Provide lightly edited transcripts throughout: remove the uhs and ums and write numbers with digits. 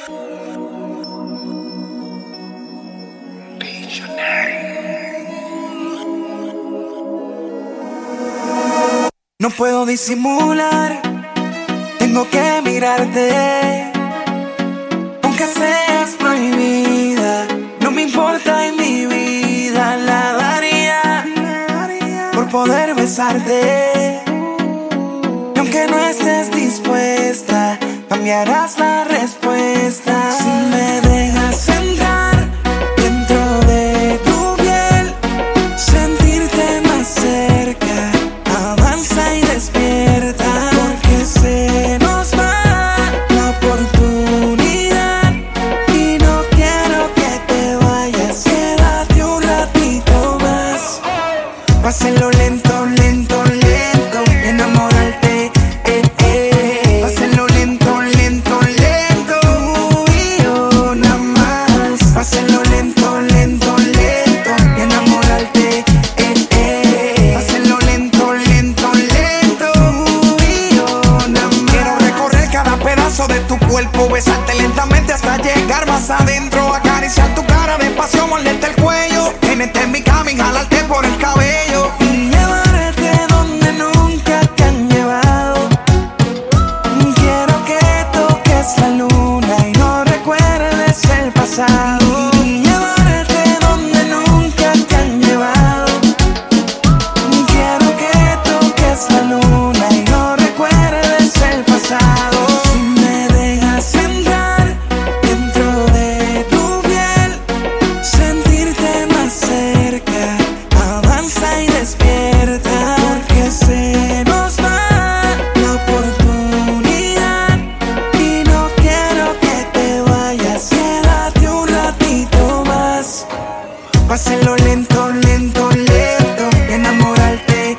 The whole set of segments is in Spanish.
No puedo disimular, tengo que mirarte. Aunque seas prohibida, no me importa, en mi vida la daría por poder besarte. Y aunque no estés dispuesta, cambiarás la respuesta. Si me dejas entrar dentro de tu piel, sentirte más cerca, avanza y despierta, porque se nos va la oportunidad y no quiero que te vayas. Quédate un ratito más, pásenlo lento, lento, lento, y enamorarte, pásenlo lento, lento, lento, tú y yo nada más. Pásenlo lento, lento, lento, y enamorarte, pásenlo lento, lento, lento, tú y yo nada más. Quiero recorrer cada pedazo de tu cuerpo, besarte lentamente hasta llegar más adentro, acariciar tu cara despacio, morderte el cuello, tenerte en mi cama y jalarte por el cabello y llevarte donde nunca te han llevado. Quiero que toques la luna y no recuerdes el pasado, y llevarte donde nunca te han llevado. Quiero que toques la luna y no recuerdes el pasado. Si me dejas entrar dentro de tu piel, sentirte más cerca, avanza y despierta, porque se nos va la oportunidad y no quiero que te vayas. Quédate un ratito más, pásenlo lento, lento, lento, y enamorarte,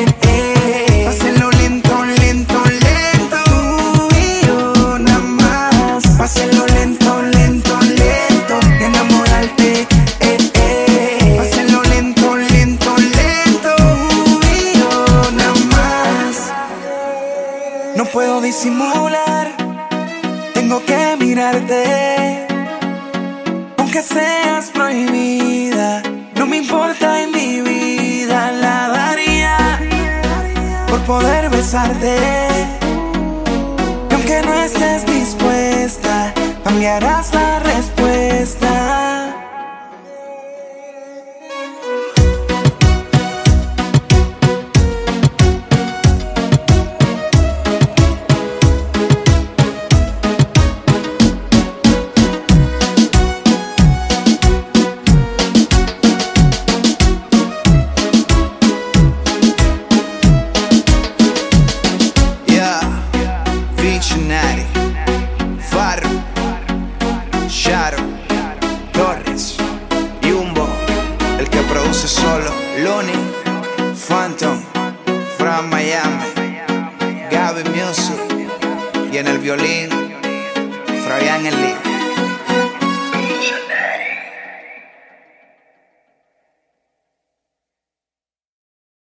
pásenlo lento, lento, lento, tú y yo nada más. Pásenlo lento, lento, lento, y enamorarte, pásenlo lento, lento, lento, tú y yo nada más. No puedo disimular, tengo que mirarte. Aunque seas prohibida, no me importa, en mi vida la daría por poder besarte. Y aunque no estés dispuesta, cambiarás la respuesta. Visionary, Farro, Sharo, Torres, Jumbo, el que produce solo, Lonnie, Phantom, from Miami, Gaby Music, y en el violín, Fabián Eli.